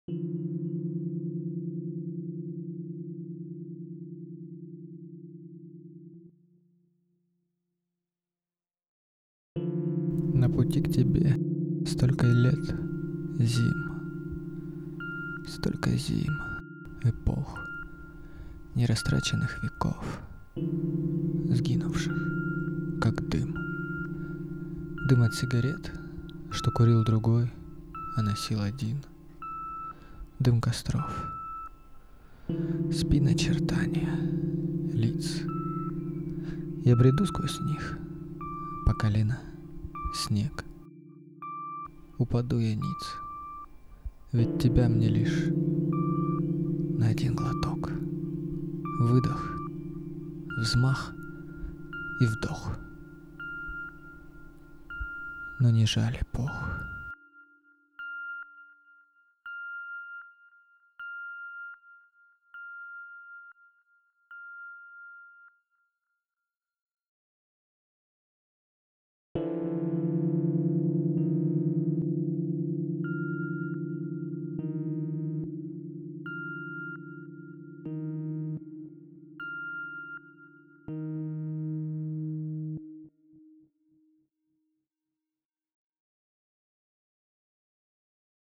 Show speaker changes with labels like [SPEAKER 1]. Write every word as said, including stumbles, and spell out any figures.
[SPEAKER 1] На пути к тебе столько лет, зим, столько зим, эпох, нерастраченных веков, сгинувших, как дым. Дым от сигарет, что курил другой, а носил один. Дым костров, спин очертания, лиц. Я бреду сквозь них, по колено снег. Упаду я ниц, ведь тебя мне лишь на один глоток. Выдох, взмах и вдох. Но не жаль эпох.